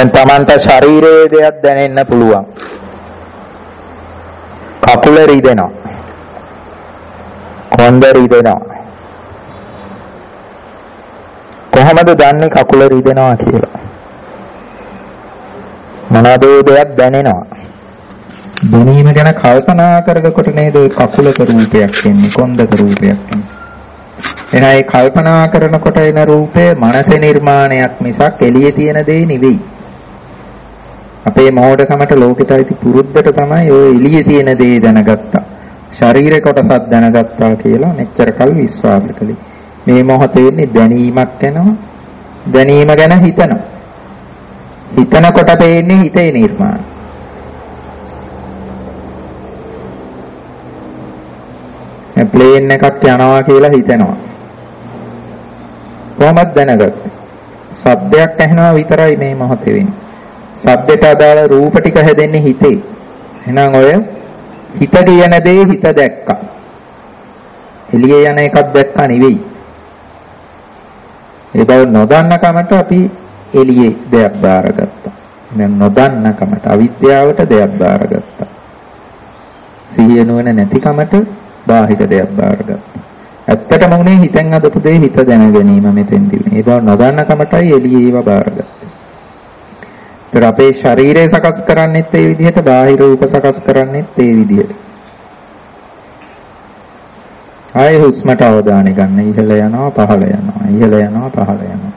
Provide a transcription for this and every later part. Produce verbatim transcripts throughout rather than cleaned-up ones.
දැන් Tamanta ශරීරයේ දෙයක් දැනෙන්න පුළුවන්. කකුල රිදෙනවා. කොන්ද රිදෙනවා. කොහොමද දන්නේ කකුල රිදෙනවා කියලා? මොනවාද දෙයක් දැනෙනවා. දැනීම ගැන කල්පනා කරනකොට නේද කකුලක රූපයක් එන්නේ, කොන්දක රූපයක් එන්නේ. එහෙනම් ඒ කල්පනා කරනකොට එන රූපය මනසේ නිර්මාණයක් මිසක් එළියේ තියෙන දෙයක් නෙවෙයි. අපේ මෝඩකමට ලෝකෙට ඇති පුරුද්දට තමයි ඔය එළියේ තියෙන දේ දැනගත්තා. ශරීර කොටසක් දැනගත්තා කියලා මෙච්චර කල් විශ්වාස කළේ. මේ මොහොතේ ඉන්නේ දැනීමක් එනවා. දැනීම ගැන හිතනවා. හිතනකොට පේන්නේ හිතේ නිර්මාණ. ප්ලේන් එකක් යනවා කියලා හිතෙනවා. කොහොමද දැනගත්තේ? ශබ්දයක් ඇහෙනවා විතරයි මේ මොහොතේ වෙන්නේ. ශබ්දයට අදාළ රූප ටික හැදෙන්නේ හිතේ. එහෙනම් ඔය හිත කියන දේ හිත දැක්කා. එළියේ යන එකක් දැක්කා නෙවෙයි. ඒ බව නොදන්න කමට අපි එළියේ දෙයක් බාරගත්තා. දැන් නොදන්න කමට අවිද්‍යාවට දෙයක් බාරගත්තා. සිහිය නුවණ නැති කමට බාහිර දෙයක් බාරගත්තා. ඇත්තටම උනේ හිතෙන් අදපු දේ හිත දැන ගැනීම මෙතෙන්දී. ඒ බව නොදන්න කමටයි එළියේ ඒවා බාරගත්තේ. ඒතර අපේ ශරීරය සකස් කරන්නේත් ඒ විදිහට, බාහිර රූප සකස් කරන්නේත් ඒ විදිහට. ආයෙ හුස්මට අවධානය ගන්න. ඉහළ යනවා, පහළ යනවා. ඉහළ යනවා, පහළ යනවා.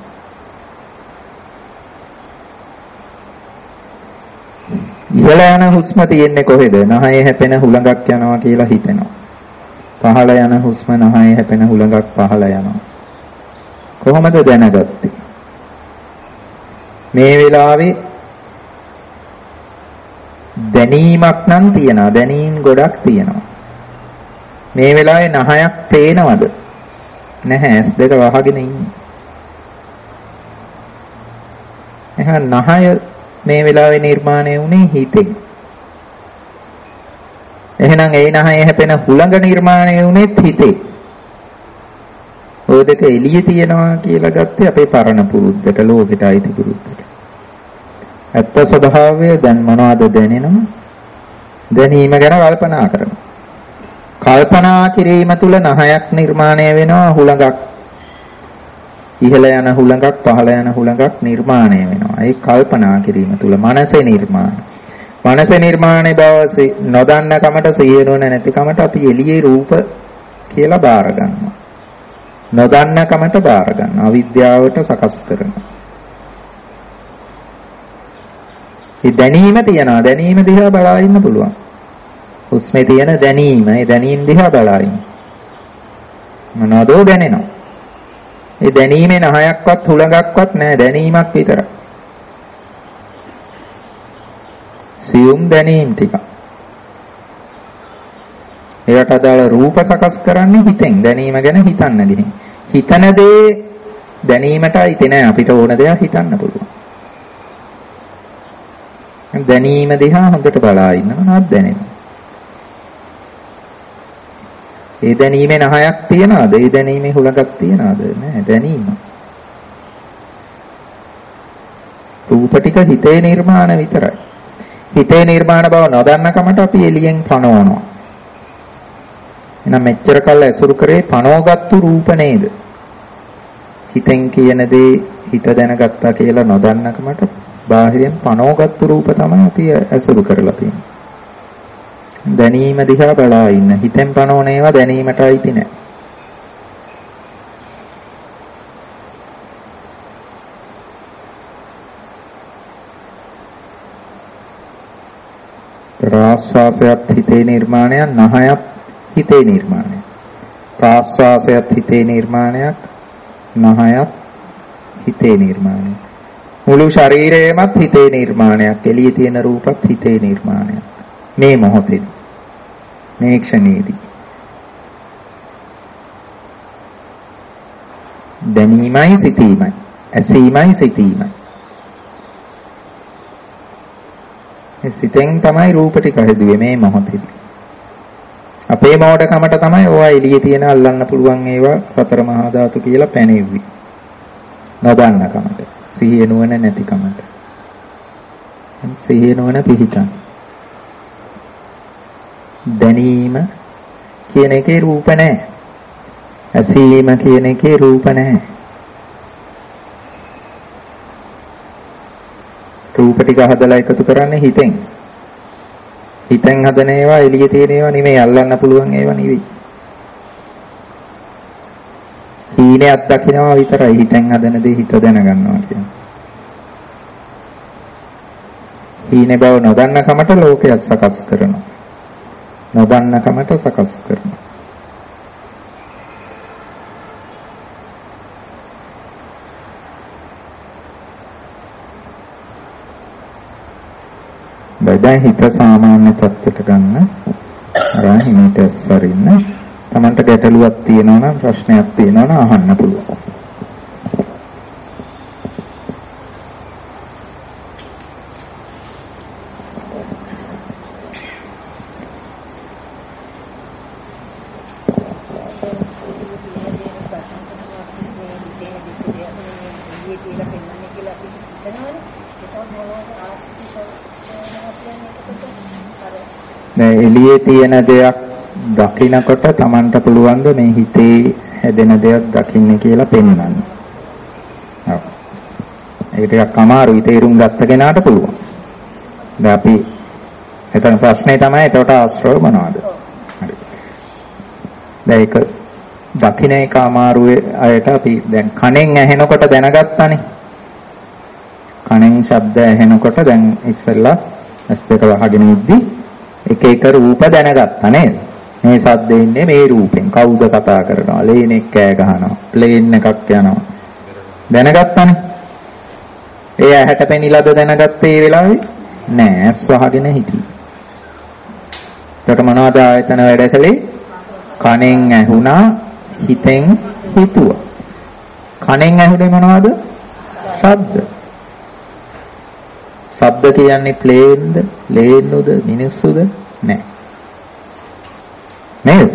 ඉහළ යන හුස්ම තියෙන්නේ කොහෙද? නහයේ හැපෙන හුලඟක් යනවා කියලා හිතෙනවා. පහළ යන හුස්ම නහයේ හැපෙන හුලඟක් පහළ යනවා. කොහොමද දැනගත්තේ? මේ වෙලාවේ දැනීමක් නම් තියනවා. දැනීම් ගොඩක් තියෙනවා. මේ වෙලාවේ නහයක් පේනවද? නැහැ. ඇස් දෙක වහගෙන ඉන්නේ. එහෙනම් නහය මේ වෙලාවේ නිර්මාණය වුණේ හිතෙන්. එහෙනම් ඒ නහයේ හැපෙන හුළඟ නිර්මාණය වුණේත් හිතේ. ඔය දෙක එළියේ තියනවා කියලා ගත්තේ අපේ පරණ පුරුද්දට, ලෝකෙට අයිති පුරුද්දට. ඇත්ත ස්වභාවය දැන් මොනවද දැනෙනව? දැනීම ගැන කල්පනා කරනවා. කල්පනා කිරීම තුළ නහයක් නිර්මාණය වෙනවා, හුළඟක්. ඉහළ යන හුළඟක්, පහළ යන හුළඟක් නිර්මාණය වෙනවා. ඒ කල්පනා කිරීම තුළ මනසේ නිර්මාණය. මනසේ නිර්මාණය බව නොදන්න කමට, සිහිය නුවණ නැති කමට අපි එළියේ රූප කියලා බාර ගන්නවා. නොදන්න කමට බාර ගන්නවා. අවිද්‍යාවට සකස් කරනවා. ඒ දැනීම තියනවා. දැනීම දිහා බලා ඉන්න පුළුවන්. හුස්මේ තියෙන දැනීම, ඒ දැනීම දිහා බලා ඉන්න. මොනවදෝ දැනෙනවා. ඒ දැනීමේ නහයක්වත් හුළඟක්වත් නැහැ, දැනීමක් විතරයි. සියුම් දැනීම් ටික. ඒකට අදාළ රූප සකස් කරන්නේ හිතෙන්. දැනීම ගැන හිතන්න ගිහින්. හිතන දේ දැනීමට අයිති නෑ. අපිට ඕන දෙයක් හිතන්න පුළුවන්. දැනීම දිහා හොඳට බලා ඉන්න මොනවද දැනෙන්නේ? ඒ දැනීමේ නහයක් තියනවාද? ඒ දැනීමේ හුලඟක් තියනවාද? නෑ, දැනීම. රූප ටික හිතේ නිර්මාණ විතරයි. හිතේ නිර්මාණ බව නොදන්න කමට අපි එළියෙන් පනවනවා. එහෙනම් මෙච්චර කල් ඇසුරු කරේ පනවගත්තු රූප නේද? හිතෙන් කියන දේ හිත දැනගත්තා කියලා නොදන්න කමට බාහිරෙන් පනවගත්තු රූප තමයි අපි ඇසුරු කරලා තියෙන්නේ. දැනීම දිහා බලා ඉන්න. හිතෙන් පනවන ඒවා දැනීමට අයිති නෑ. ආස්වාසයත් හිතේ නිර්මාණයක්, නහයත් හිතේ නිර්මාණයක්. ප්‍රාස්වාසයත් හිතේ නිර්මාණයක්, නහයත් හිතේ නිර්මාණයක්. මුළු ශරීරයමත් හිතේ නිර්මාණයක්. එළියේ තියෙන රූපත් හිතේ නිර්මාණයක්. මේ මොහොතේදී, මේ ක්ෂණයේදී දැනීමයි සිතීමයි, ඇසීමයි සිතීමයි. සිතෙන් තමයි රූප ටික හැදුවේ මේ මොහොතේදී. අපේ මෝඩකමට තමයි ඕවා එළියේ තියෙන අල්ලන්න පුළුවන් ඒවා සතර මහා ධාතු කියලා පැනෙව්වේ. නොදන්න කමට, සිහිය නුවණ නැති කමට. සිහිය නොවන පිහිටන්. දැනීම කියන එකේ රූප නැහැ. ඇසීම කියන එකේ රූප නැහැ. රූප ටික හදලා එකතු කරන්නේ හිතෙන්. හිතෙන් හදන ඒවා එළියේ තියෙන ඒවා නෙමෙයි, අල්ලන්න පුළුවන් ඒවා නෙවෙයි. හීනයක් දකින්නවා විතරයි හිතෙන් හදන දේ හිත දැනගන්නවා කියන්නේ. හීනේ බව නොදන්න කමට ලෝකයක් සකස් කරනවා. නොදන්න කමට සකස් කරනවා. දැන් හිත සාමාන්‍ය තත්ත්වයට ගන්න. අර හිමීට ඇස්සරින්න. Tamanට ගැටලුවක් තියෙනවා නම් ප්‍රශ්නයක් තියෙනවා නම් අහන්න පුළුවන්. දැන් එළියේ තියෙන දෙයක් දකින්නකොට Tamanට පුළුවන් ද මේ හිතේ හැදෙන දෙයක් දකින්න කියලා පෙන්වන්න. ඔව්. ඒක ටිකක් අමාරුයි තේරුම් ගත්ත කෙනාට පුළුවන්. දැන් අපි එතන ප්‍රශ්නේ තමයි එතකොට ආශ්‍රව මොනවද? හරි. දැන් ඒක දකින්න එක අමාරුවේ අයට අපි දැන් කනෙන් ඇහෙනකොට දැනගත්තානේ. කනෙන් ශබ්ද ඇහෙනකොට දැන් ඉස්සෙල්ලා ඇස් දෙක වහගෙන ඉද්දි එක එක රූප දැනගත්තා නේද? මේ සද්දේ ඉන්නේ මේ රූපෙන්. කවුද කතා කරනවා? ලේනෙක් කෑ ගහනවා. ප්ලේන් එකක් යනවා. දැනගත්තානේ. ඒ ඇහැට පෙනිලාද දැනගත්තේ ඒ වෙලාවේ? නෑ, ඇස් වහගෙන හිටියේ. ඒකට මොනවද ආයතන වැඩකලේ? කනෙන් ඇහුණා, හිතෙන් හිතුවා. කනෙන් ඇහුනේ මොනවද? ශබ්ද. ශබ්ද කියන්නේ ප්ලේන්ද, ලේනුද, මිනිස්සුද? නෑ. නේද?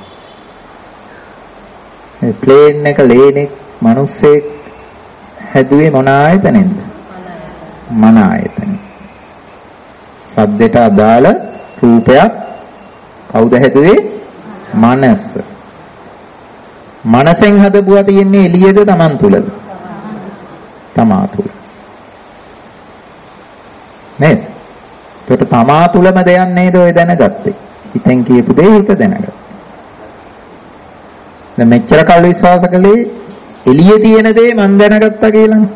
මේ ප්ලේන් එක ලේනෙක් මිනිස්සෙක් හැදුවේ මොන ආයතනෙන්ද? මන ආයතනෙ. ශබ්දයට අදාළ රූපයක් කවුද හැදුවේ? මනස. මනසෙන් හදපුවා තියෙන්නේ එළියේද Taman තුලද? තමා තුල. නේද? ඒකට තමා තුලම දෙයක් නේද ඔය දැනගත්තේ. හිතෙන් කියපු දේ හිත දැනගත්තා. දැන් මෙච්චර කල් විශ්වාස කළේ එළියේ තියෙන දේ මම දැනගත්තා කියලානේ.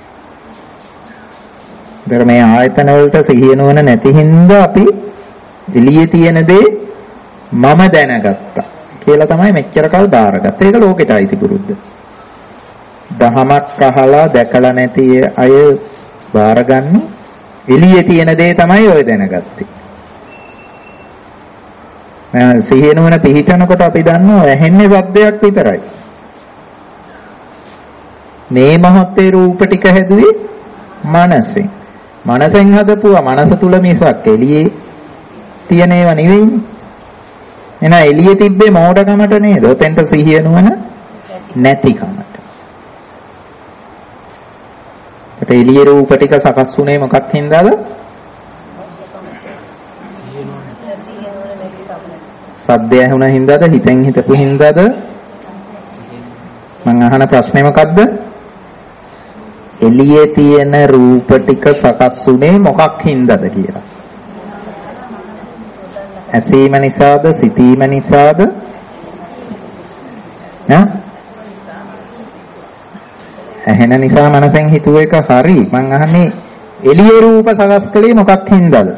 ඒතර මේ ආයතන වලට සිහිය නොවන නැති හින්දා අපි එළියේ තියෙන දේ මම දැනගත්තා කියලා තමයි මෙච්චර කල් බාරගත්තේ. ඒක ලෝකෙට අයිති පුරුද්ද. දහමක් අහලා දැකලා නැති අය බාරගන්නේ එළියේ තියෙන දේ තමයි ඔය දැනගත්තේ. මම සිහිය නොවන පිහිටනකොට අපි දන්නවා ඇහෙන්නේ සද්දයක් විතරයි. මේ මොහොතේ රූප ටික හැදුවේ මනසෙන්. මනසෙන් හදපුවා මනස තුල මිසක් එළියේ තියෙන ඒවා නෙවෙයිනේ. එහෙනම් එළියේ තිබ්බේ මෝඩකමට නේද? ඔතෙන්ට සිහිය නොවන නැතිකමට. ඒත් එළියේ රූප ටික සකස් වුණේ මොකක් හින්දාද? සද්දය ඇහුණ හින්දාද? හිතෙන් හිතපු හින්දාද? මම අහන ප්‍රශ්නේ මොකද්ද? එළියේ තියෙන රූප ටික සකස් වුණේ මොකක් හින්දාද කියලා. ඇසීම නිසාද? සිතීම නිසාද? ඈ? ඇහෙන නිසා මනසෙන් හිතුව එක හරි. මං අහන්නේ එළියේ රූප සකස් කළේ මොකක් හින්දාද?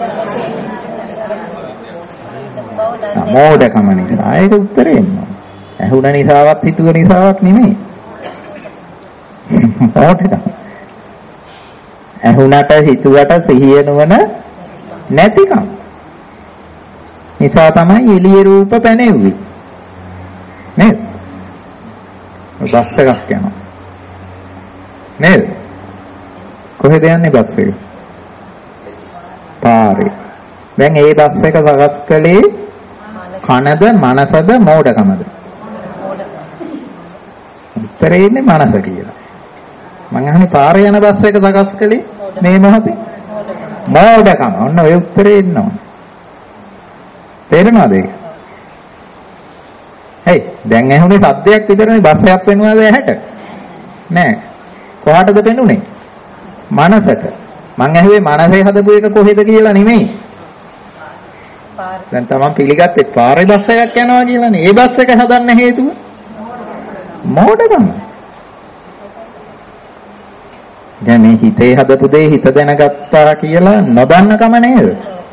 මෝඩකම නිසා. ඒක උත්තරේ එන්නේ. ඇහුණ නිසාවත් හිතුව නිසාවත් නෙමෙයි. මෝඩකම. ඇහුණට හිතුවට සිහිය නොවන නැතිකම. නිසා තමයි එළියේ රූප පැනෙන්නේ. නේද? බස් එකක් යනවා. නේද? කොහෙද යන්නේ බස් එක? පාරේ. දැන් ඒ බස් එක සකස් කළේ කනද මනසද මෝඩකමද? උත්තරේ ඉන්නේ මනස කියලා. මං අහන්නේ පාරේ යන බස් එක සකස් කළේ මේ මොහොතේ මෝඩකම. ඔන්න ඔය උත්තරේ එනවා. තේරෙනවද ඒක? හේ දැන් ඇහුනේ සද්දයක් විතරනේ බස් එකක් වෙනවාද ඇහැට? නෑ. කොහාටද පෙනුනේ? මනසට. මං ඇහුවේ මනසේ හදපු එක කොහෙද කියලා නෙමෙයි. දැන් තමන් පිළිගත්තේ පාරේ බස් එකක් යනවා කියලානේ. ඒ බස් එක හදන්න හේතුව මෝඩකම. දැන් මේ හිතේ හදපු දේ හිත දැනගත්තා කියලා නොදන්නකම නේද?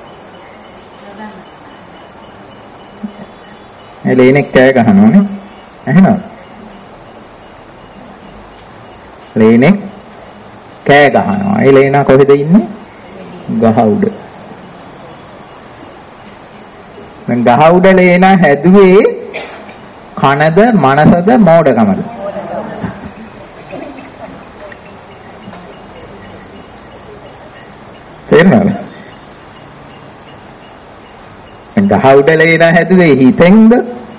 එලේනෙක් කෑ ගහනවානේ. ඇහෙනවද? ලේනෙක් කෑ ගහනවා. ඒ ලේනා කොහෙද ඉන්නේ? ගහ උඩ. දැන් ගහ උඩ ලේනා හැදුවේ කනද මනසද මෝඩකමද? තේරෙනවද? ගහ උඩ ලේනා හැදුවේ හිතෙන්ද?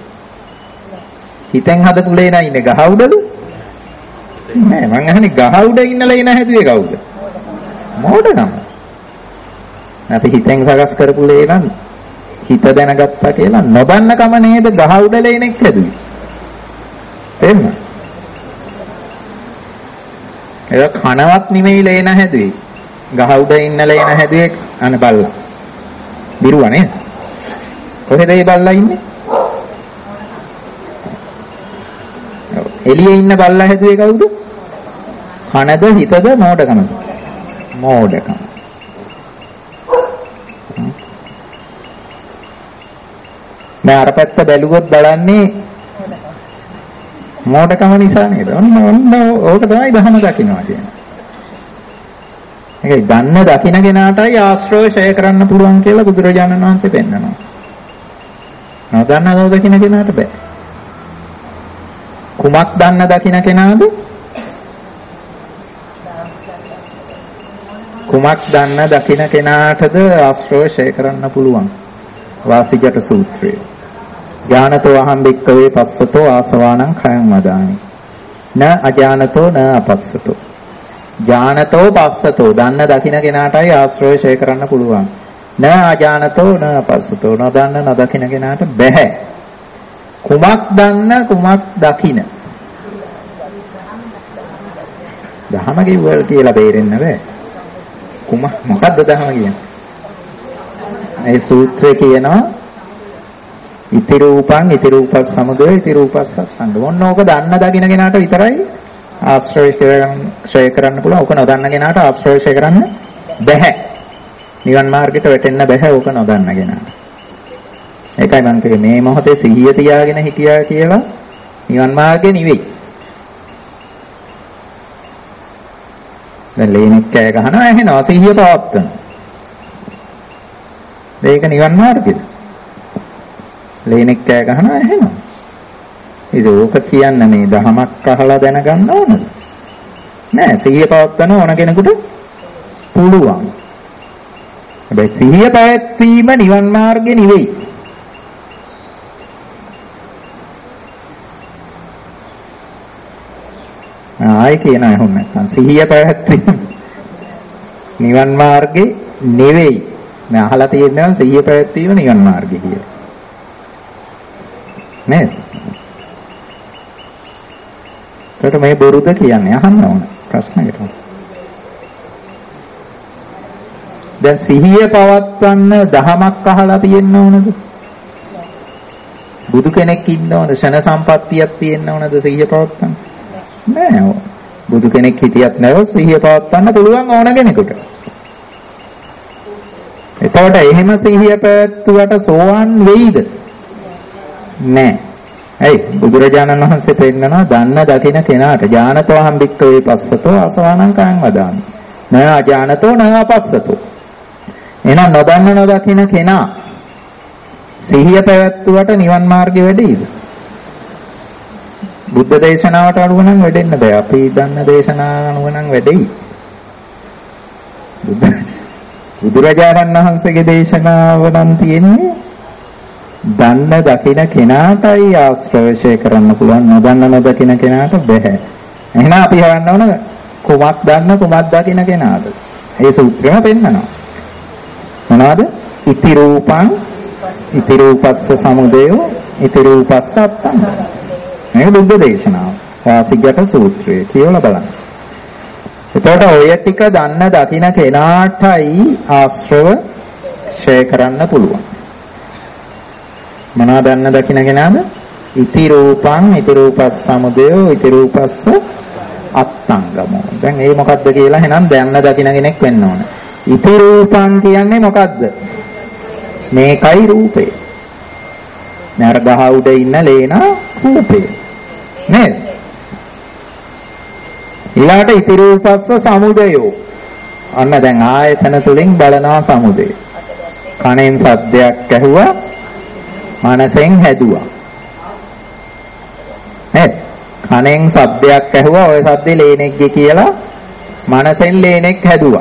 හිතෙන් හදපු ලේනා ඉන්නේ ගහ උඩද? නෑ මං අහන්නේ ගහ උඩ ඉන්න ලේනා හැදුවේ කවුද? මෝඩකම. අපි හිතෙන් සකස් කරපු ලේනා හිත දැනගත්තා කියලා නොදන්නකම නේද ගහ උඩ ලේනෙක් හැදුවේ. තේරුණා? ඒක කනවත් නෙමෙයි ලේනා හැදුවේ. ගහ උඩ ඉන්න ලේනා හැදුවේ අන බල්ලා. බිරුවා නේද? කොහෙද ඒ බල්ලා ඉන්නේ? එළියේ ඉන්න බල්ලා හැදුවේ කවුද? කනද හිතද මෝඩකමද? මෝඩකම. දැන් අර පැත්ත බැලුවොත් බලන්නේ මෝඩකම නිසා නේද? ඔන්න ඔන්න ඕක තමයි ධර්ම දකින්නවා කියන්නේ. ඒකයි දන්න දකින්න කෙනාටයි ආශ්‍රය ඡය කරන්න පුළුවන් කියලා බුදුරජාණන් වහන්සේ පෙන්නනවා. නොදන්න දකින්න කෙනාට බෑ. කුමක් දන්න දකින්න කෙනාද? කුමක් දන්න දකින්න කෙනාටද ආශ්‍රය ඡය කරන්න පුළුවන්? වාසිජට සූත්‍රය. ඥානතෝ අහං භික්ඛවේ පස්සතෝ ආසවානං khයං වදාමි. න අඥානතෝ න අපස්සතෝ. ඥානතෝ පස්සතෝ දන්න දකින්න කෙනාටයි ආශ්‍රය ඡය කරන්න පුළුවන්. න අඥානතෝ න අපස්සතෝ නොදන්න නොදකින්න කෙනාට බෑ. කුමක් දන්න කුමක් දකින්න. දහම කිව්වල් කියලා බේරෙන්න බෑ. කුමක් මොකද්ද දහම කියන්නේ? ඒ සූත්‍රය කියනවා ඉති රූපං ඉති රූපස් සමුදය ඉති රූපස් සංගම. ඔන්න ඕක දන්න දකින්න කෙනාට විතරයි ආශ්‍රය ක්ෂය කරන්න පුළුවන්. ඕක නොදන්න කෙනාට ආශ්‍රය ක්ෂය කරන්න බැහැ. නිවන් මාර්ගයට වැටෙන්න බැහැ ඕක නොදන්න කෙනාට. ඒකයි මම කිව්වේ මේ මොහොතේ සිහිය තියාගෙන හිටියා කියලා නිවන් මාර්ගේ නෙවෙයි. දැන් ලේනෙක් කෑ ගහනවා ඇහෙනවා සිහිය පවත්වන. මේක නිවන් මාර්ගයද? ලේනෙක් කෑ ගහනවා ඇහෙනවා. ඉතින් ඕක කියන්න මේ දහමක් අහලා දැනගන්න ඕනද? නෑ සිහිය පවත්වන ඕන කෙනෙකුට පුළුවන්. හැබැයි සිහිය පැවැත්වීම නිවන් මාර්ගේ නෙවෙයි. ආයි කියන අයහොන් නැත්නම් සිහිය පැවැත්වීම නිවන් මාර්ගේ නෙවෙයි. මම අහලා තියෙනවා සිහිය පැවැත්වීම නිවන් මාර්ගය කියලා. නේද? ඒකට මේ බොරුද කියන්නේ අහන්න ඕන ප්‍රශ්නයකට. දැන් සිහිය පවත්වන්න දහමක් අහලා තියෙන්න ඕනද? බුදු කෙනෙක් ඉන්න ඕනද? ෂණ සම්පත්තියක් තියෙන්න ඕනද සිහිය පවත්වන්න? නෑ. බුදු කෙනෙක් හිටියත් නැව සිහිය පවත්වන්න පුළුවන් ඕන කෙනෙකුට. එතකොට එහෙම සිහිය පැවැත්වුවට සෝවාන් වෙයිද? නෑ. ඇයි? බුදුරජාණන් වහන්සේ පෙන්නනවා දන්න දකින්න කෙනාට ඥානතෝ අහං භික්ඛවේ පස්සතෝ ආසවානං khයං වදාමි. න අඥානතෝ න අපස්සතෝ. එහෙනම් නොදන්න නොදකින්න කෙනා සිහිය පැවැත්වුවට නිවන් මාර්ගෙ වැඩිද? බුද්ධ දේශනාවට අනුව නම් වැඩෙන්න බෑ. අපි දන්න දේශනාව අනුව නම් වැඩෙයි. බුදුරජාණන් වහන්සේගේ දේශනාව නම් තියෙන්නේ දන්න දකින්න කෙනාටයි ආශ්‍රය කරන්න පුළුවන්. නොදන්න නොදකින්න කෙනාට බෑ. එහෙනම් අපි හොයන්න ඕන කුමක් දන්න කුමක් දකින්න කෙනාද? ඒ සූත්‍රෙම පෙන්නනවා. මොනවාද? ඉති රූපං ඉති රූපස්ස සමුදයෝ ඉති රූපස්ස අත්තං. මේක බුද්ධ දේශනාව. වාසිගත සූත්‍රය කියලා බලන්න. එතකොට ඔය ටික දන්න දකින්න කෙනාටයි ආශ්‍රව ඡය කරන්න පුළුවන්. මොනවද දන්න දකින්න කෙනාද? ඉති රූපං ඉති රූපස්ස සමුදයෝ ඉති රූපස්ස අත්තංගමෝ. දැන් මේ මොකද්ද කියලා එහෙනම් දැන්න දකින්න කෙනෙක් වෙන්න ඕන. ඉති රූපං කියන්නේ මොකද්ද? මේකයි රූපේ. නර ගහ උඩ ඉන්න ලේන රූපේ. නේද? ඊළාට ඉති රූපස්ස සමුදයෝ. අන්න දැන් ආයතන තුලින් බලනවා සමුදය. කණෙන් සද්දයක් ඇහුවා, මනසෙන් හැදුවා. නේද? කණෙන් සද්දයක් ඇහුවා, ඔය සද්දේ ලේනෙක්ගේ කියලා මනසෙන් ලේනෙක් හැදුවා.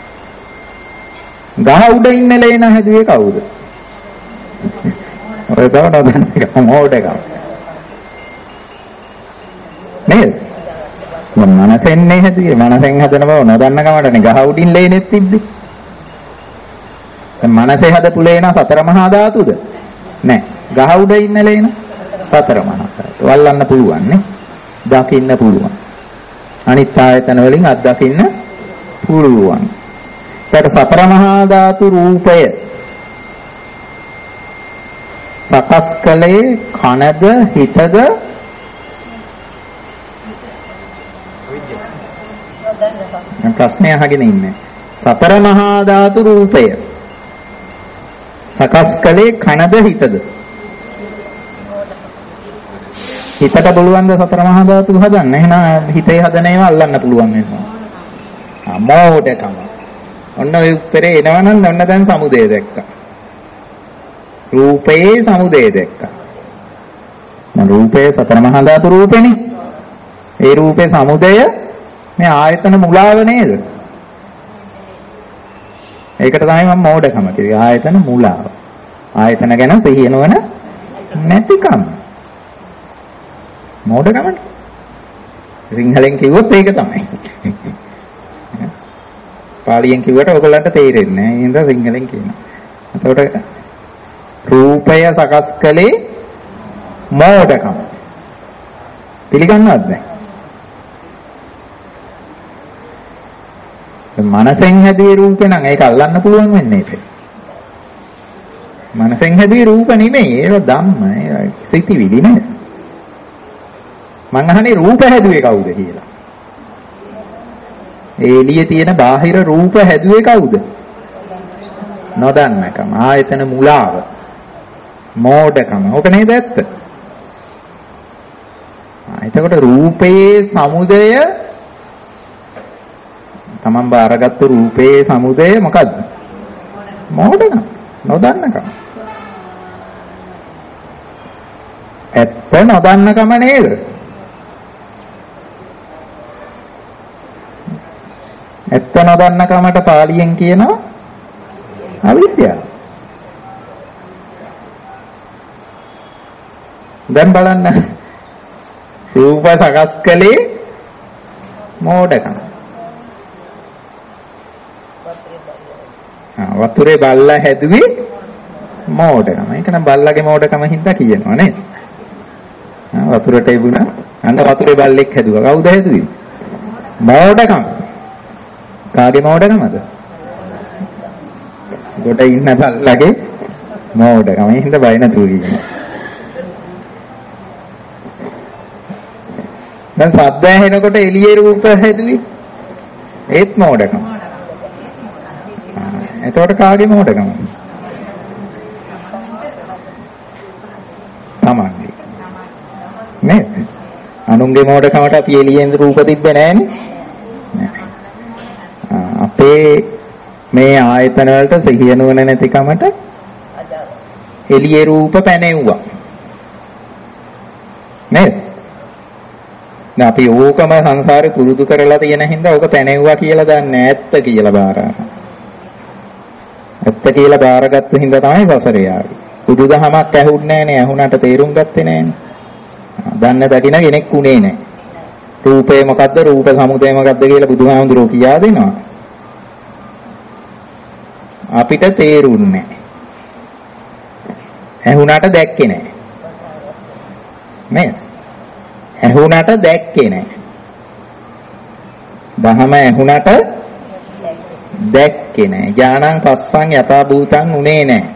ගහ උඩ ඉන්න ලේන හැදුවේ කවුද? ඔය ගහ නෝදන්න එක මොඩේකම. නේද? මනසෙන් නේ හැදුවේ. මනසෙන් හදන බව නොදන්න කමටනේ ගහ උඩින් ලේනෙත් තිබ්බේ. දැන් මනසේ හදපු ලේන සතර මහා ධාතුද? නෑ. ගහ උඩ ඉන්න ලේන සතර මහා ධාතු. වල්ලන්න පුළුවන් නේ. දකින්න පුළුවන්. අනිත් ආයතන වලින් අත්දකින්න පුළුවන්. ඒකට සතර මහා ධාතු රූපය සකස් කලේ කනද හිතද? ප්‍රශ්නය අහගෙන ඉන්නේ. සතර මහා ධාතු රූපය සකස් කලේ කනද හිතද? හිතට පුළුවන් ද සතර මහා ධාතු හදන්න? එහෙනම් හිතේ හදන ඒවා අල්ලන්න පුළුවන් වෙනවා. ආ මොඩකම. ඔන්න ඔය උත්තරේ එනවනම් ඔන්න දැන් සමුදය දැක්කා. රූපේ සමුදය දැක්කා. දැන් රූපේ සතර මහා ධාතු රූපේනේ. ඒ රූපේ සමුදය මේ ආයතන මුලාව නේද? ඒකට තමයි මම මෝඩකම කිව්වේ. ආයතන මුලාව. ආයතන ගැන සිහිය නොවන නැතිකම. මෝඩකමනේ. සිංහලෙන් කිව්වොත් ඒක තමයි. පාලියෙන් කිව්වට ඔයගොල්ලන්ට තේරෙන්නේ නැහැ. ඒ හින්දා සිංහලෙන් කියනවා. එතකොට රූපය සකස් කලේ මෝඩකම. පිළිගන්නවද දැන්? මනසෙන් හැදුවේ රූපේ නම් ඒක අල්ලන්න පුළුවන් වෙන්නේ නැහැ. මනසෙන් හැදුවේ රූප නෙමෙයි. ඒක ධම්ම. ඒක සිතිවිලි නේද? මං අහන්නේ රූප හැදුවේ කවුද කියලා. ඒ එළියේ තියෙන බාහිර රූප හැදුවේ කවුද? නොදන්නකම. ආයතන මුලාව. මෝඩකම. ඕක නේද ඇත්ත? ආ එතකොට රූපයේ සමුදය තමන් බාරගත්තු රූපයේ සමුදය මොකද්ද? මෝඩකම. නොදන්නකම. ඇත්ත නොදන්නකම නේද? ඇත්ත නොදන්නකමට පාලියෙන් කියනවා අවිද්‍යාව. දැන් බලන්න රූප සකස් කලේ මෝඩකම. ආ වතුරේ බල්ලා හැදුවේ මෝඩකම. ඒක නම් බල්ලාගේ මෝඩකම හින්දා කියනවා නේද? ආ වතුරට ඉබුණා. අන්න වතුරේ බල්ලෙක් හැදුවා. කවුද හැදුවේ? මෝඩකම. කාගේ මෝඩකමද? කොට ඉන්න බල්ලාගේ මෝඩකම. ඒ හින්දා බය නැතුව කියනවා. දැන් සද්ද ඇහෙනකොට එළියේ රූප හැදුවේ ඒත් මෝඩකම. එතකොට කාගේ මෝඩකම? තමන්ගේ. නේද? අනුන්ගේ මෝඩකමට අපි එළියෙන් රූප තිබ්බේ නෑනේ. අපේ මේ ආයතන වලට සිහිය නුවණ නැතිකමට එළියේ රූප පැනෙව්වා. නේද? දැන් අපි ඕකම සංසාරේ පුරුදු කරලා තියෙන හින්දා ඕක පැනෙව්වා කියලා දන්නේ ඇත්ත කියලා බාර ගන්න. ඇත්ත කියලා බාරගත්ත හින්දා තමයි සසරේ ආවේ. බුදුදහමක් ඇහුන්නේ නැහනේ. ඇහුණාට තේරුම් ගත්තේ නැහනේ. දන්න දකින්න කෙනෙක් උනේ නැහැ. රූපේ මොකද්ද? රූප සමුදය මොකද්ද කියලා බුදුහාමුදුරුවෝ කියා දෙනවා. අපිට තේරුන්නේ නැහැ. ඇහුණාට දැක්කේ නැහැ. නේද? ඇහුණාට දැක්කේ නැහැ. දහම ඇහුණාට දැක්කේ නැහැ. ඥානං පස්සං යථා භූතං උනේ නැහැ.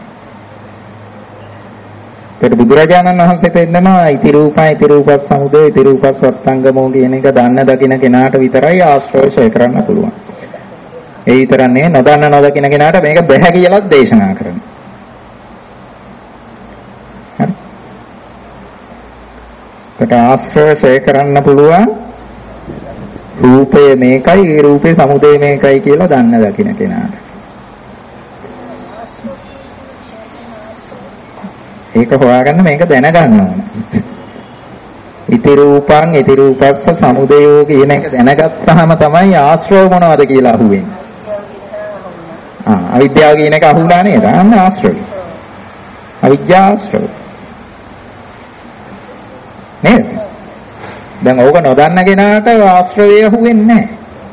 ඒත් බුදුරජාණන් වහන්සේ පෙන්නනවා ඉති රූපයි ඉති රූපස් සමුදය ඉති රූපස් වත්තංගමෝ කියන එක දන්න දකින්න කෙනාට විතරයි ආශ්‍රය කරන්න පුළුවන්. ඒ විතරන්නේ නොදන්න නොදකින්න කෙනාට මේක බැහැ කියලා දේශනා කරනවා. හරි. කට ආශ්‍රය කරන්න පුළුවන් රූපය මේකයි ඒ රූපේ සමුදය මේකයි කියලා දන්න දකින්න කෙනාට. ඒක හොයාගන්න මේක දැනගන්න ඕන. ඉති රූපං ඉති රූපස්ස සමුදයෝ කියන එක දැනගත්තාම තමයි ආශ්‍රව මොනවද කියලා අහුවෙන්නේ. ආ අවිද්‍යාව කියන එක අහුණා නේද? අන්න ආශ්‍රවය. අවිද්‍යා ආශ්‍රව. නේද? දැන් ඕක නොදන්න කෙනාට ආශ්‍රවය අහුවෙන්නේ නැහැ.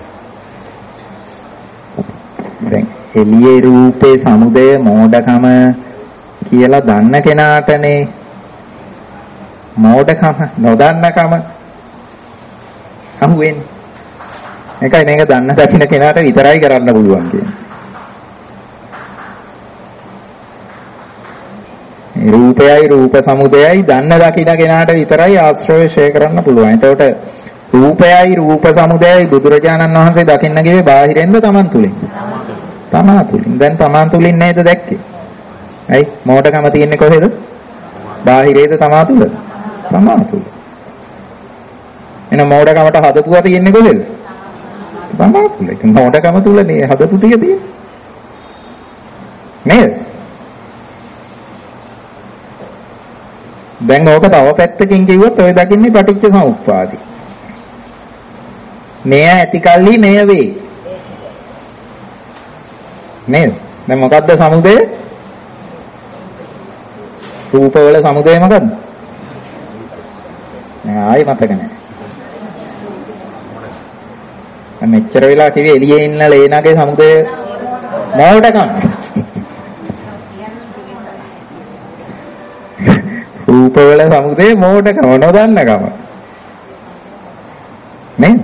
දැන් එළියේ රූපේ සමුදය මෝඩකම කියලා දන්න කෙනාටනේ මෝඩකම නොදන්නකම අහුවෙන්නේ. ඒකයි මේක දන්න දකින්න කෙනාට විතරයි කරන්න පුළුවන් කියන්නේ. මේ රූපයයි රූප සමුදයයි දන්න දකින්න කෙනාට විතරයි ආශ්‍රය ෂේ කරන්න පුළුවන්. එතකොට රූපයයි රූප සමුදයයි බුදුරජාණන් වහන්සේ දකින්න ගියේ බාහිරින්ද තමන් තුලින්? තමා තුලින්. දැන් තමන් තුලින් නේද දැක්කේ? ඇයි මෝඩකම තියෙන්නේ කොහෙද? බාහිරේද තමා තුල? තමා තුල. එන මෝඩකමට හදපුවා තියෙන්නේ කොහෙද? තමා තුල. ඒක මෝඩකම තුලනේ හදපු ටික තියෙන්නේ. නේද? දැන් ඕක තව පැත්තකින් කිව්වොත් ඔය දකින්නේ පටිච්ච සමුප්පාදයි. මෙය ඇති කල්හි මෙය වේ. නේද? දැන් මොකද්ද සමුදය? රූපවල සමුදය මොකද්ද? නෑ ආයි මතක නෑ. මම මෙච්චර වෙලා කිව්වේ එළියේ ඉන්න ලේනගේ සමුදය මෝඩකම්. රූපවල සමුදය මෝඩකම නොදන්නකම. නේද?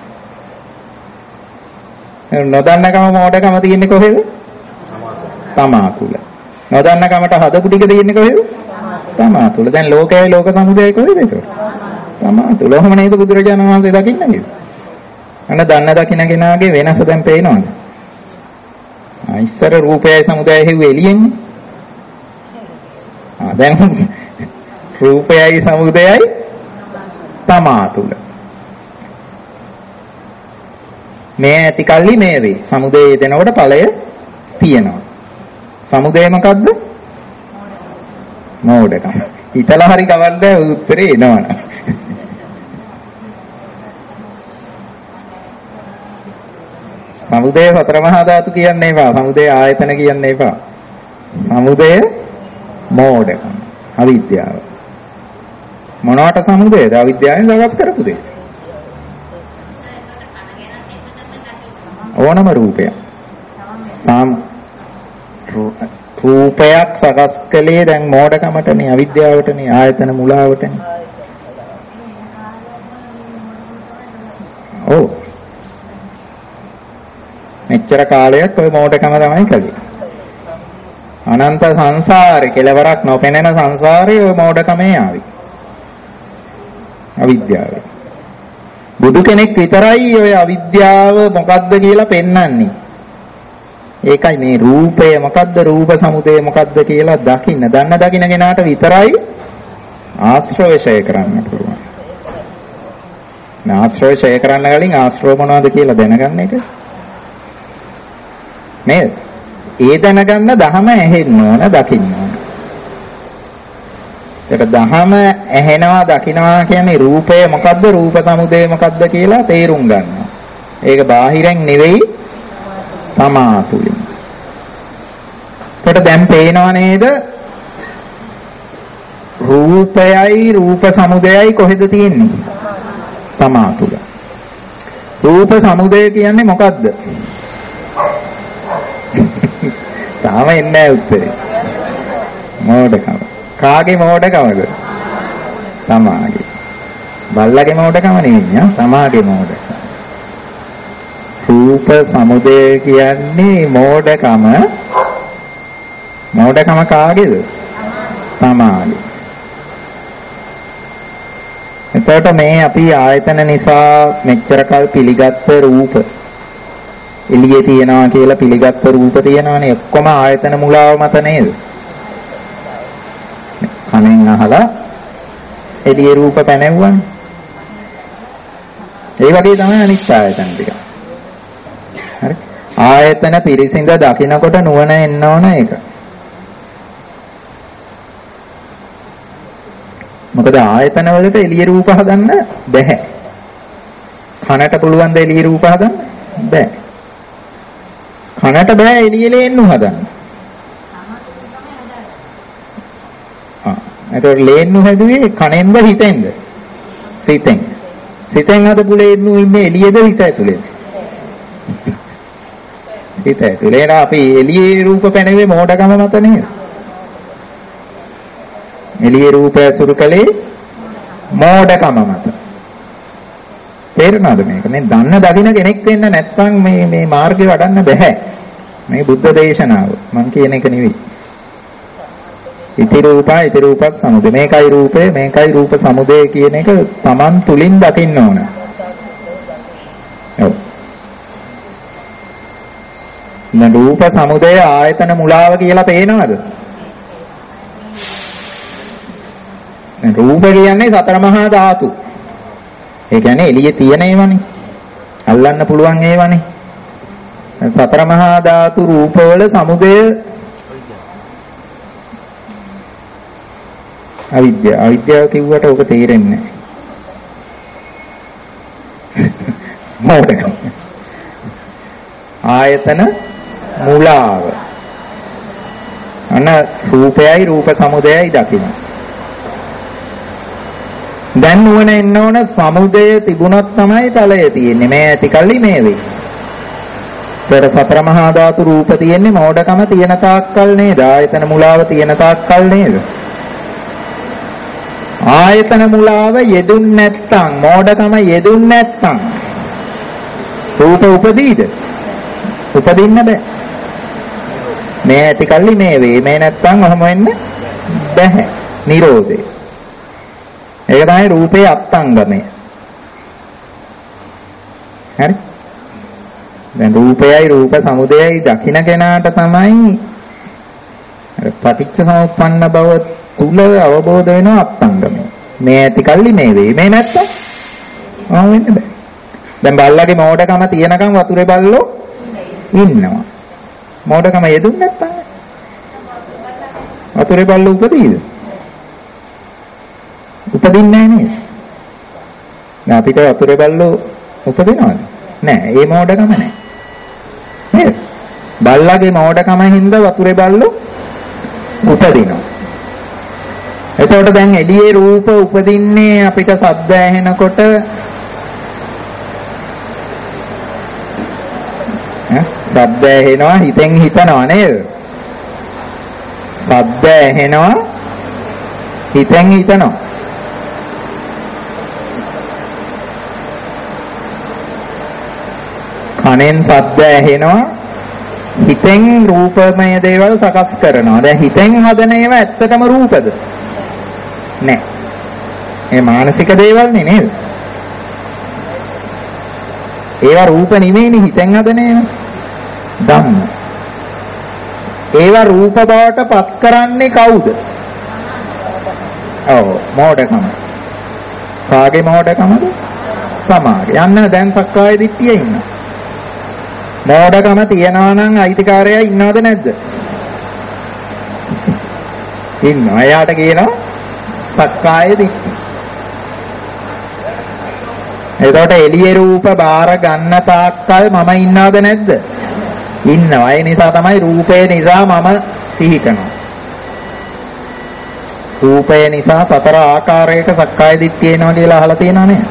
නොදන්නකම මෝඩකම තියෙන්නේ කොහෙද? තමා තුල. නොදන්නකමට හදපු ටික තියෙන්නේ කොහෙද? තමා තුල. දැන් ලෝකයයි ලෝක සමුදයයි කොහෙද ඒක? තමා තුල. ඔහොම නේද බුදුරජාණන් වහන්සේ දකින්නේ? අන්න දන්න දකින්න කෙනාගේ වෙනස දැන් පේනවද? ආ ඉස්සර රූපයයි සමුදයයි හෙව්වේ එළියෙන්නේ. ආ දැන් රූපයයි සමුදයයි තමා තුල. මේ ඇති කල්ලි මේ වේ. සමුදය දෙනකොට ඵලය තියෙනවා. සමුදය මොකද්ද? මෝඩකම. හිතලා හරි කවන්නේ උත්තරේ එනවනේ. සමුදය සතර මහා ධාතු කියන්නේ එපා. සමුදය ආයතන කියන්නේ එපා. සමුදය මෝඩකම. අවිද්‍යාව. මොනවට සමුදයද? අවිද්‍යාවෙන් සකස් කරපු දෙයක්. ඕනම රූපයක්. සම් රූපයක් සකස් කළේ දැන් මෝඩකමටනේ අවිද්‍යාවටනේ ආයතන මුලාවටනේ. ඔව්. මෙච්චර කාලයක් ඔය මෝඩකම තමයි කළේ. අනන්ත සංසාරේ කෙලවරක් නොපෙනෙන සංසාරේ ඔය මෝඩකමේ ආවේ. අවිද්‍යාවයි. බුදු කෙනෙක් විතරයි ඔය අවිද්‍යාව මොකද්ද කියලා පෙන්වන්නේ. ඒකයි මේ රූපය මොකද්ද රූප සමුදය මොකද්ද කියලා දකින්න. දන්න දකින්න කෙනාට විතරයි ආශ්‍රය ඡය කරන්න පුළුවන්. ආශ්‍රය ඡය කරන්න කලින් ආශ්‍රව මොනවද කියලා දැනගන්න එක. නේද? ඒ දැනගන්න ධහම ඇහෙන්න ඕන දකින්න ඕන. ඒක ධහම ඇහෙනවා දකින්නවා කියන්නේ රූපය මොකද්ද රූප සමුදය මොකද්ද කියලා තේරුම් ගන්නවා. ඒක බාහිරෙන් නෙවෙයි තමා තුලින්. ඒකට දැන් පේනව නේද? රූපයයි රූප සමුදයයි කොහෙද තියෙන්නේ? තමා තුල. රූප සමුදය කියන්නේ මොකද්ද? තාම එන්නේ නැහැ උත්තරේ. මෝඩකම. කාගේ මෝඩකමද? තමාගේ. බල්ලගේ මෝඩකම නෙවෙයි ඈ තමාගේ මෝඩකම. රූප සමුදය කියන්නේ මෝඩකම. මෝඩකම කාගේද? තමාගේ. එතකොට මේ අපි ආයතන නිසා මෙච්චර කල් පිළිගත්ත රූප එළියේ තියනවා කියලා පිළිගත්ත රූප තියෙනවානේ ඔක්කොම ආයතන මුලාව මත නේද? කනෙන් අහලා එළියේ රූප පැනෙවුවානේ. ඒ වගේ තමයි අනිත් ආයතන ටික. හරි. ආයතන පිරිසිඳ දකින්නකොට නුවණ එන්න ඕන ඒක. මොකද ආයතන වලට එළියේ රූප හදන්න බෑ. කනට පුළුවන් ද එළියේ රූප හදන්න? බෑ. කනට බෑ එළියේ ලේන්නු හදන්න. ආ ඒතකොට ලේන්නු හැදුවේ කනෙන්ද හිතෙන්ද? සිතෙන්. සිතෙන් අද පුලේන්නු ඉන්නේ එළියේද හිත ඇතුලේද? හිත ඇතුලේ. නා අපි එළියේ රූප පැනෙන්නේ මොඩකම මත නේද? එළියේ රූපය සුරු කලේ මෝඩකම මත. තේරෙනවද මේක? මේ දන්න දකින්න කෙනෙක් වෙන්න නැත්නම් මේ මේ මාර්ගේ වඩන්න බෑ. මේ බුද්ධ දේශනාව. මම කියන එක නෙවෙයි. ඉති රූපා ඉති රූපස් සමුදය. මේකයි රූපය මේකයි රූප සමුදය කියන එක Taman තුලින් දකින්න ඕන. ඔව්. න රූප සමුදය ආයතන මුලාව කියලා පේනවද? රූප කියන්නේ සතර මහා ධාතු. ඒ කියන්නේ එළියේ තියෙන ඒවානේ. අල්ලන්න පුළුවන් ඒවානේ. සතර මහා ධාතු රූපවල සමුදය අවිද්‍යාව. අවිද්‍යාව කිව්වට ඔක තේරෙන්නේ නැහැ. ආයතන මූලාව. අන්න රූපයයි රූප සමුදයයි දකින්න. දැන් නුවණ එන්න ඕන සමුදය තිබුණොත් තමයි ඵලය තියෙන්නේ. මේ ඇති කල්ලි මේ වෙයි. පෙර සතර මහා ධාතු රූප තියෙන්නේ මෝඩකම තියෙන තාක්කල් නේද? ආයතන මුලාව තියෙන තාක්කල් නේද? ආයතන මුලාව යෙදුන් නැත්තම් මෝඩකම යෙදුන් නැත්තම් රූප උපදීද? උපදින්න බෑ. මේ ඇති කල්ලි මේ වෙයි. මේ නැත්තම් ඔහම වෙන්න බෑ. නිරෝධේ. ඒක තමයි රූපේ අත්ංගමය. හරි? දැන් රූපයයි රූප සමුදයයි දකින්න කෙනාට තමයි අර පටිච්ච සමුප්පන්න බව තුල අවබෝධ වෙන අත්ංගමය. මේ ඇති කල්ලි මේ වෙයි. මේ නැත්තම් ආ වෙන්න බෑ. දැන් බල්ලගේ මෝඩකම තියනකම් වතුරේ බල්ලෝ ඉන්නවා. මෝඩකම යෙදුන් නැත්තම් වතුරේ බල්ලෝ උපදීද? උපදින්නේ නැහැ නේද? දැන් අපිට වතුරේ බල්ලෝ උපදිනවද? නෑ, ඒ මෝඩකම නෑ. නේද? බල්ලගේ මෝඩකම හින්දා වතුරේ බල්ලෝ උපදිනවා. එතකොට දැන් එළියේ රූප උපදින්නේ අපිට ශබ්ද ඇහෙනකොට ඈ ශබ්ද ඇහෙනවා හිතෙන් හිතනවා නේද? ශබ්ද ඇහෙනවා හිතෙන් හිතනවා. කනෙන් ශබ්ද ඇහෙනවා හිතෙන් රූපමය දේවල් සකස් කරනවා. දැන් හිතෙන් හදන ඒවා ඇත්තටම රූපද? නෑ. ඒ මානසික දේවල් නේ නේද? ඒවා රූප නෙමෙයිනේ හිතෙන් හදන ඒවා. ධම්ම. ඒවා රූප බවට පත් කරන්නේ කවුද? ඔව් මෝඩකම. කාගේ මෝඩකමද? සමාගේ. යන්න දැන් සක්කාය දිට්ඨියේ ඉන්නවා. මෝඩකම තියනවා නම් අයිතිකාරයා ඉන්නවද නැද්ද? ඉන්නවා. එයාට කියනවා සක්කාය දිට්ඨිය. එතකොට එළියේ රූප බාර ගන්න තාක්කල් මම ඉන්නවද නැද්ද? ඉන්නවා. ඒ නිසා තමයි රූපේ නිසා මම සිහිකනවා. රූපය නිසා සතර ආකාරයක සක්කාය දිට්ඨිය එනවා කියලා අහලා තියෙනව නේද?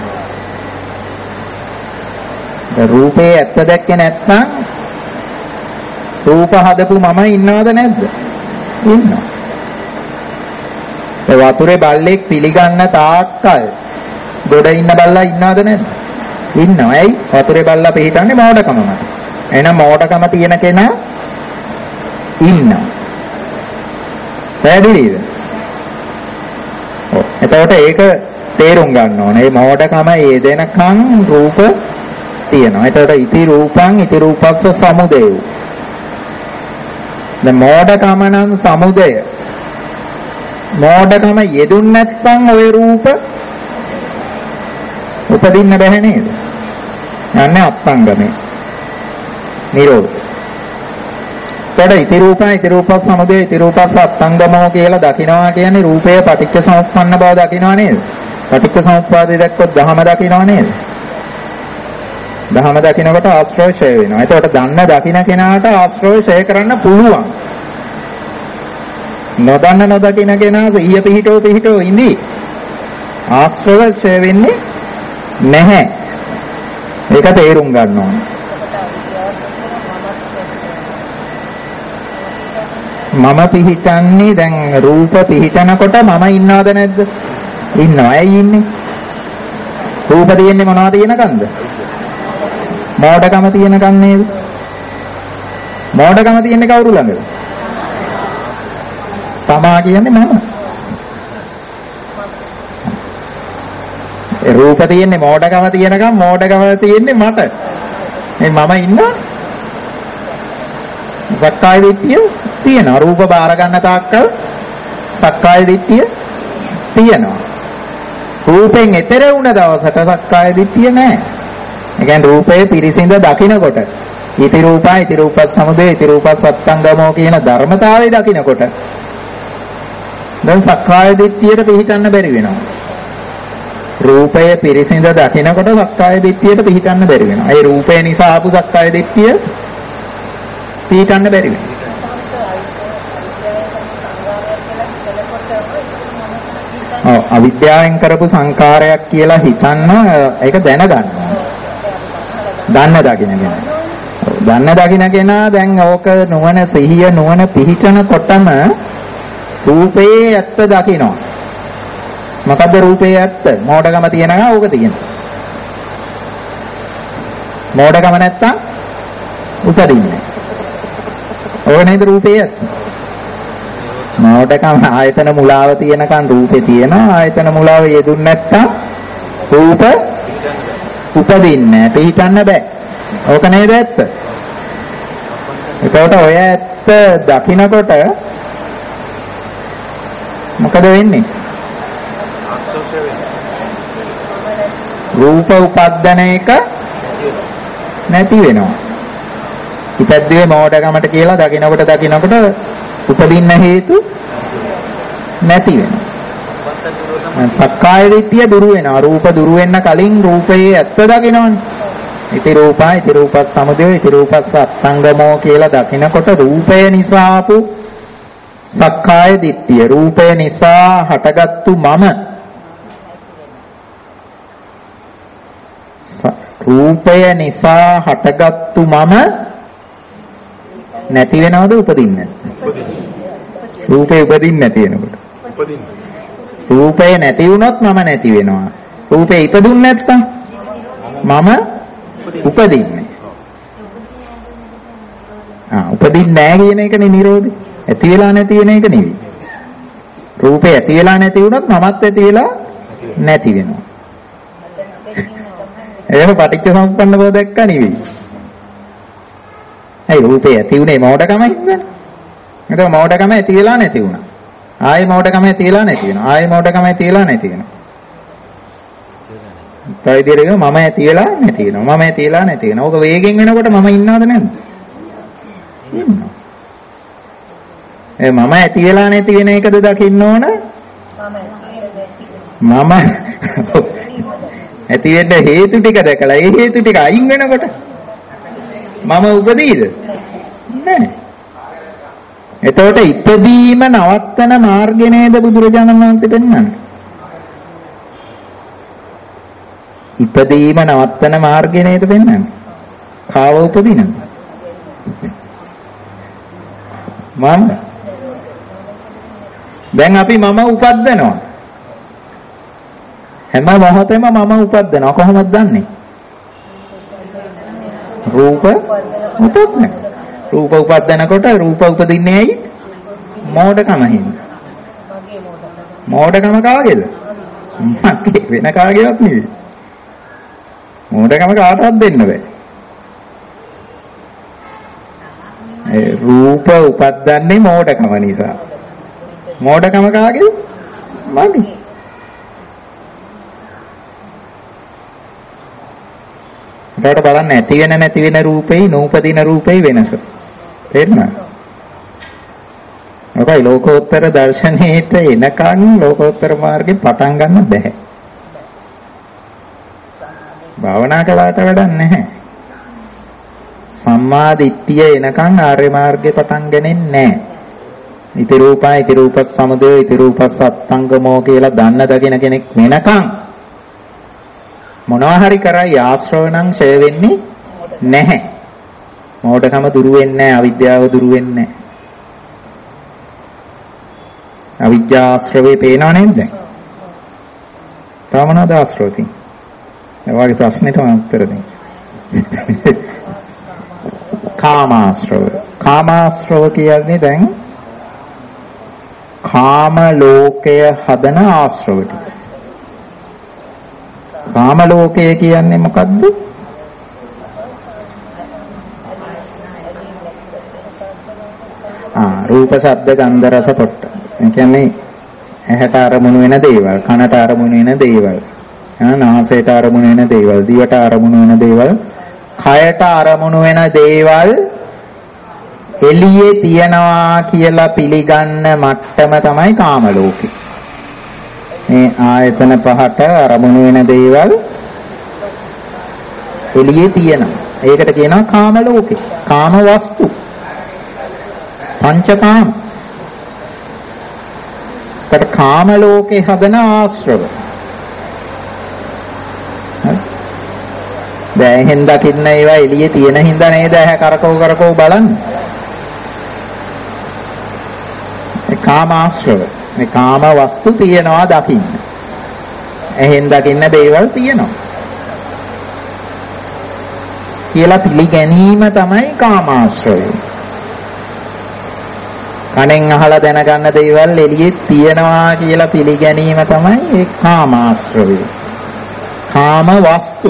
රූපේ ඇත්ත දැක්කේ නැත්නම් රූප හදපු මම ඉන්නවද නැද්ද? ඉන්නවා. ඒ වතුරේ බල්ලෙක් පිළිගන්න තාක්කල් ගොඩ ඉන්න බල්ලා ඉන්නවද නැද්ද? ඉන්නවා. ඇයි? වතුරේ බල්ලා පිටින්නේ මෝඩකම මත. එහෙනම් මෝඩකම තියෙන කෙනා ඉන්නවා. පැහැදිලිද? ඔව්. එතකොට ඒක තේරුම් ගන්න ඕනේ. මේ මෝඩකම යෙදෙනකන් රූප තියෙනවා. එතකොට ඉති රූපං ඉති රූපස්ස සමුදය. දැන් මෝඩකම නම් සමුදය. මෝඩකම යෙදුන් නැත්නම් ওই රූප උපදින්න බැහැ නේද? යන්නේ අත්ංගමේ. නිරෝධ. එතකොට ඉති රූපං ඉති රූපස්ස සමුදය ඉති රූපස්ස අත්ංගමෝ කියලා දකිනවා කියන්නේ රූපය පටිච්ච සමුප්පන්න බව දකිනවා නේද? පටිච්ච සමුප්පාදේ දැක්කොත් ධහම දකිනවා නේද? ධහම දකිනකොට ආශ්‍රය ඡය වෙනවා. එතකොට දන්න දකින කෙනාට ආශ්‍රය ඡය කරන්න පුළුවන්. නොදන්න නොදකින කෙනා සිහිය පිහිටෝ පිහිටෝ ඉඳි ආශ්‍රය ඡය වෙන්නේ නැහැ. ඒක තේරුම් ගන්න ඕනේ. මම පිහිටන්නේ දැන් රූප පිහිටනකොට මම ඉන්නවද නැද්ද? ඉන්නවා. ඇයි ඉන්නේ? රූප තියෙන්නේ මොනවද තියෙනකන්ද? මෝඩකම තියෙනකන් නේද? මෝඩකම තියෙන්නේ කවුරු ළඟද? තමා කියන්නේ මම. ඒ රූප තියෙන්නේ මෝඩකම තියෙනකන් මෝඩකම තියෙන්නේ මට. මේ මම ඉන්නවා. සක්කාය දිට්ඨිය තියෙනවා. රූප බාර ගන්න තාක්කල් සක්කාය දිට්ඨිය තියෙනවා. රූපෙන් එතර වුණ දවසට සක්කාය දිට්ඨිය නැහැ. ඒ කියන්නේ රූපයේ පිරිසිඳ දකින්නකොට ඉති රූපා ඉති රූපස් සමුදය ඉති රූපස් සත්ංගමෝ කියන ධර්මතාවය දකින්නකොට දැන් සක්කාය දිට්ඨියට පිහිටන්න බැරි වෙනවා. රූපය පිරිසිඳ දකින්නකොට සක්කාය දිට්ඨියට පිහිටන්න බැරි වෙනවා. ඒ රූපය නිසා ආපු සක්කාය දිට්ඨිය පිහිටන්න බැරි වෙනවා. ඔව් අවිද්‍යාවෙන් කරපු සංකාරයක් කියලා හිතන්න ඒක දැනගන්න. දන්න දකින්න කෙනා. දන්න දකින්න කෙනා දැන් ඕක නුවණ සිහිය නුවණ පිහිටනකොටම රූපේ ඇත්ත දකිනවා. මොකද්ද රූපේ ඇත්ත? මෝඩකම තියනවා ඕක තියෙනවා. මෝඩකම නැත්තම් උපදින්නේ. ඕක නේද රූපේ ඇත්ත? මෝඩකම ආයතන මුලාව තියෙනකන් රූපේ තියෙනවා. ආයතන මුලාව යෙදුන්නේ නැත්තම් රූප උපදින්නේ පිහිටන්න බෑ. ඕක නේද ඇත්ත? ඒකට ඔය ඇත්ත දකින්නකොට මොකද වෙන්නේ? රූප උපද්දන එක නැති වෙනවා. ඉපැද්දුවේ මෝඩකමට කියලා දකින්නකොට දකින්නකොට උපදින්න හේතු නැති වෙනවා. සක්කාය දිට්ඨිය දුරු වෙනවා. රූප දුරු වෙන්න කලින් රූපයේ ඇත්ත දකින්නවනේ. ඉති රූපා ඉති රූපස් සමුදය ඉති රූපස් අත්ංගමෝ කියලා දකින්නකොට රූපය නිසා ආපු සක්කාය දිට්ඨිය රූපය නිසා හටගත්තු මම රූපය නිසා හටගත්තු මම නැති වෙනවද උපදින්නේ? රූපේ උපදින්නේ නැති වෙනකොට. උපදින්නේ. රූපය නැති වුණොත් මම නැති වෙනවා. රූපේ ඉපදුන්නේ නැත්නම් මම උපදින්නේ. ආ උපදින්නේ නැහැ කියන එකනේ නිරෝධය. ඇති වෙලා නැති වෙන එක නෙවෙයි. රූපේ ඇති වෙලා නැති වුණොත් මමත් ඇති වෙලා නැති වෙනවා. ඒක පටිච්ච සමුප්පන්න බව දැක්ක නෙවෙයි. ඒ රූපේ ඇති උනේ මෝඩකමයි නේද? එතකොට මෝඩකම ඇති වෙලා නැති වුණා. ආයෙ මෝඩකම ඇති වෙලා නැති වෙනවා. ආයෙ මෝඩකම ඇති වෙලා නැති වෙනවා. තවයිදිරේක මම ඇති වෙලා නැති වෙනවා. මම ඇති වෙලා නැති වෙනවා. ඕක වේගෙන් වෙනකොට මම ඉන්නවද නැද්ද? ඉන්නවා. ඒ මම ඇති වෙලා නැති වෙන එකද දකින්න ඕන? මම ඇති වෙන්න හේතු ටික දැකලා ඒ හේතු ටික අයින් වෙනකොට මම උපදීද? නැහැ. එතකොට ඉපදීම නවත්තන මාර්ගය නේද බුදුරජාණන් වහන්සේ පෙන්වන්නේ? ඉපදීම නවත්තන මාර්ගය නේද පෙන්වන්නේ? කාව උපදිනද? මම දැන් අපි මම උපද්දනවා. හැම මොහොතෙම මම උපද්දනවා. කොහොමද දන්නේ? රූප උපද්දන. රූප උපද්දනකොට රූප උපදින්නේ ඇයි? මෝඩකම හින්දා. මෝඩකම කාගේද? මගේ වෙන කාගේවත් නෙවෙයි. මෝඩකම කාටවත් දෙන්න බෑ. ඒ රූප උපද්දන්නේ මෝඩකම නිසා. මෝඩකම කාගේද? මගේ. ඒකට බලන්න ඇති වෙන නැති වෙන රූපේ නූපදින රූපේ වෙනස. තේරුණාද? ඔකයි ලෝකෝත්තර දර්ශනයේට එනකන් ලෝකෝත්තර මාර්ගේ පටන් ගන්න බෑ. භාවනා කළාට වැඩක් නැහැ. සම්මා දිට්ඨිය එනකන් ආර්ය මාර්ගේ පටන් ගන්නේ නැහැ. ඉති රූපා ඉති රූපස් සමුදය ඉති රූපස් අත්ංගමෝ කියලා දන්න දකින කෙනෙක් වෙනකන් මොනවා හරි කරයි ආශ්‍රව නම් ඡය වෙන්නේ නැහැ. මෝඩකම දුරු වෙන්නේ නැහැ, අවිද්‍යාව දුරු වෙන්නේ නැහැ. අවිද්‍යා ආශ්‍රවේ පේනව නේද? තාමනද ආශ්‍රව තියෙන්නේ. ඒ වගේ ප්‍රශ්නෙට මම උත්තර දෙන්න. කාමාශ්‍රව. කාමාශ්‍රව කියන්නේ දැන් කාම ලෝකය හදන ආශ්‍රව ටික. කාම ලෝකය කියන්නේ මොකද්ද? ආ රූප, ශබ්ද, ගන්ධ, රස, පොට්ට. ඒ කියන්නේ ඇහැට අරමුණු වෙන දේවල්, කනට අරමුණු වෙන දේවල්, නාසයට අරමුණු වෙන දේවල්, දිවට අරමුණු වෙන දේවල්, කයට අරමුණු වෙන දේවල් එළියේ තියනවා කියලා පිළිගන්න මට්ටම තමයි කාම ලෝකේ. මේ ආයතන පහට අරමුණු වෙන දේවල් එළියේ තියෙනවා. ඒකට කියනවා කාම ලෝකේ. කාම වස්තු. පංචකාම. ඒකට කාම ලෝකේ හදන ආශ්‍රව. දැන් එහෙන් දකින්න ඒවා එළියේ තියෙන හින්දා නේද ඇහැ කරකව කරකව බලන්නේ. ඒ කාම ආශ්‍රව. මේ කාම වස්තු තියනවා දකින්න. එහෙන් දකින්න දේවල් තියනවා. කියලා පිළිගැනීම තමයි කාමාශ්‍රවය. කණෙන් අහලා දැනගන්න දේවල් එළියේ තියනවා කියලා පිළිගැනීම තමයි ඒ කාමාශ්‍රවය. කාම වස්තු.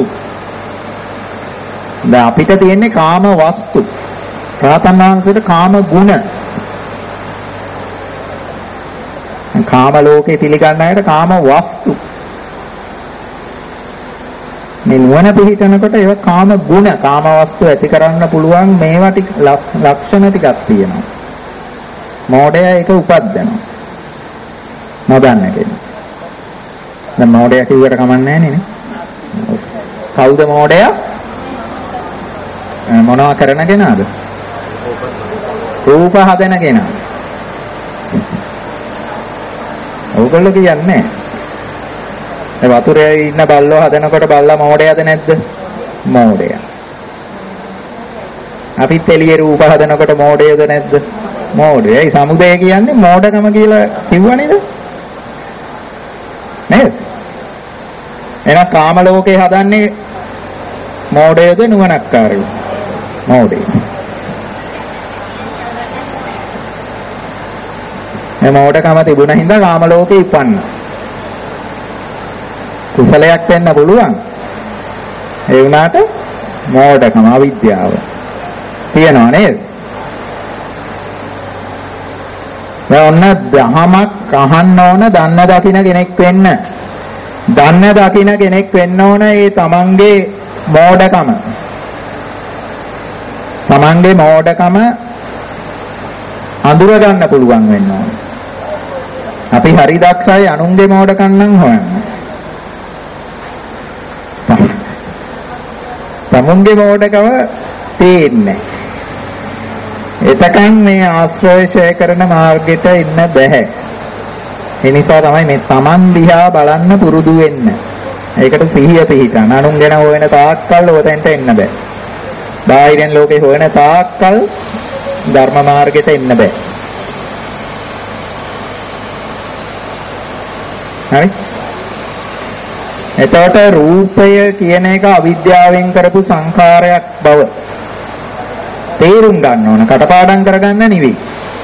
දැන් අපිට තියෙන්නේ කාම වස්තු. රහතන් වහන්සේට කාම ගුණ. කාම ලෝකේ පිළිගන්න අයට කාම වස්තු. මේ නුවණ පිළිතනකොට ඒක කාම ගුණ, කාම වස්තු ඇති කරන්න පුළුවන් මේවා ටික ලක්ෂණ ටිකක් තියෙනවා. මෝඩයා ඒක උපද්දනවා. නොදන්න කෙනෙක්. දැන් මෝඩයා කිව්වට කමක් නැහැ නේ. කවුද මෝඩයා? මොනවා කරන කෙනාද? රූප හදන කෙනා. ඕගොල්ලෝ කියන්නේ ඒ වතුරේ ඉන්න බල්ලෝ හදනකොට බල්ලා මෝඩයද නැද්ද? මෝඩයා. අපිත් එළියේ රූප හදනකොට මෝඩයද නැද්ද? මෝඩයයි. සමුදය කියන්නේ මෝඩකම කියලා කිව්වා නේද? නේද? එහෙනම් කාම ලෝකේ හදන්නේ මෝඩයද නුවණක්කාරයෝ? මෝඩය. මේ මෝඩකම තිබුණ හින්දා කාම ලෝකේ ඉපන්න. කුසලයක් වෙන්න පුළුවන්. ඒ වුණාට මෝඩකම අවිද්‍යාව තියනවා නේද? දැන් ඔන්න දහමක් අහන්න ඕන දන්න දකින්න කෙනෙක් වෙන්න. දන්න දකින්න කෙනෙක් වෙන්න ඕන ඒ තමන්ගේ මෝඩකම. තමන්ගේ මෝඩකම අඳුර ගන්න පුළුවන් වෙන්න ඕන. අපි හරි දක්ෂයි අනුන්ගේ මෝඩකම් නම් හොයන්න. තමුන්ගේ මෝඩකම තේන්නේ. එතකන් මේ ආශ්‍රයශය කරන මාර්ගෙට ඉන්න බෑ. ඒ නිසා තමයි මේ තමන් දිහා බලන්න පුරුදු වෙන්න. ඒකට සිහිය පිහිටන්න. අනුන් ගැන හොයන තාක්කල් ඔතෙන්ට එන්න බෑ. බාහිරෙන් ලෝකේ හොයන තාක්කල් ධර්ම මාර්ගෙට එන්න බෑ. හරි? එතකොට රූපය කියන එක අවිද්‍යාවෙන් කරපු සංඛාරයක් බව තේරුම් ගන්න ඕන. කටපාඩම් කරගන්න නෙවෙයි.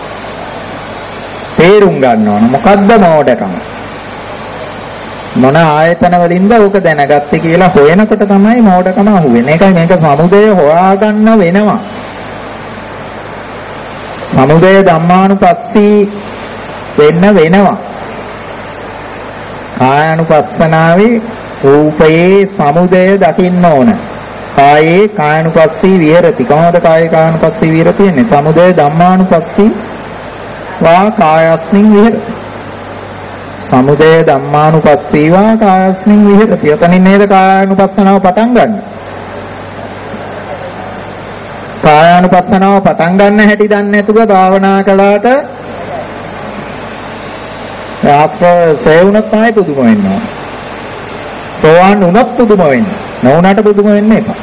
තේරුම් ගන්න ඕන. මොකද්ද මෝඩකම? මොන ආයතන වලින්ද ඕක දැනගත්තේ කියලා හොයනකොට තමයි මෝඩකම අහුවෙන්නේ. ඒකයි මේක සමුදය හොයාගන්න වෙනවා. සමුදය ධම්මානුපස්සී වෙන්න වෙනවා. කායानुපස්සනාවේ රූපයේ සමුදය දකින්න ඕන. කායේ කායानुපස්සී විහෙරති. කොහොමද කායේ කායानुපස්සී විහෙරති වෙන්නේ? සමුදය ධම්මානුපස්සී වා කායස්මින් විහෙරති. සමුදය ධම්මානුපස්සී වා කායස්මින් විහෙරති. එතනින් නේද කායानुපස්සනාව පටන් ගන්න. කායानुපස්සනාව පටන් ගන්න හැටි දන්නේ නැතුව භාවනා කළාට ආශ්‍රය සේවුණත් තමයි පුදුම වෙන්නේ. සෝවාන් වුණත් පුදුම වෙන්නේ. නොවුණාට පුදුම වෙන්න එපා.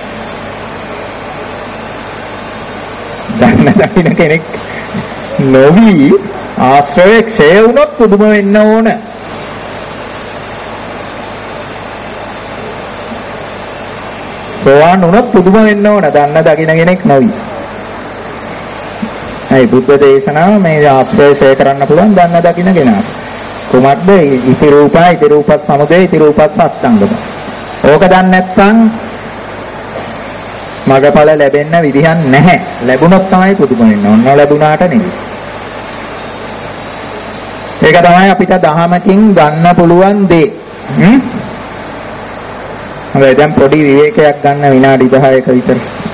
දන්න දකින්න කෙනෙක් නොවි ආශ්‍රය ක්ෂය වුණත් පුදුම වෙන්න ඕන. සෝවාන් වුණත් පුදුම වෙන්න ඕන. දන්න දකින්න කෙනෙක් නොවි. ඒ බුද්ධ දේශනාව මේ ආශ්‍රය ක්ෂය කරන්න පුළුවන් දන්න දකින්න කෙනා. කුමක්ද? ඉති රූපයි, ඉති රූපස් සමුදය, ඉති රූපස් අස්තංගම. ඕක දන්නේ නැත්නම් මගඵල ලැබෙන්න විදිහක් නැහැ. ලැබුණොත් තමයි පුදුම වෙන්නේ. ඔන්න ලැබුණාට නෙවෙයි. ඒක තමයි අපිට දහමකින් ගන්න පුළුවන් දේ. හ්ම්. හරි දැන් පොඩි විවේකයක් ගන්න විනාඩි දහයක විතර.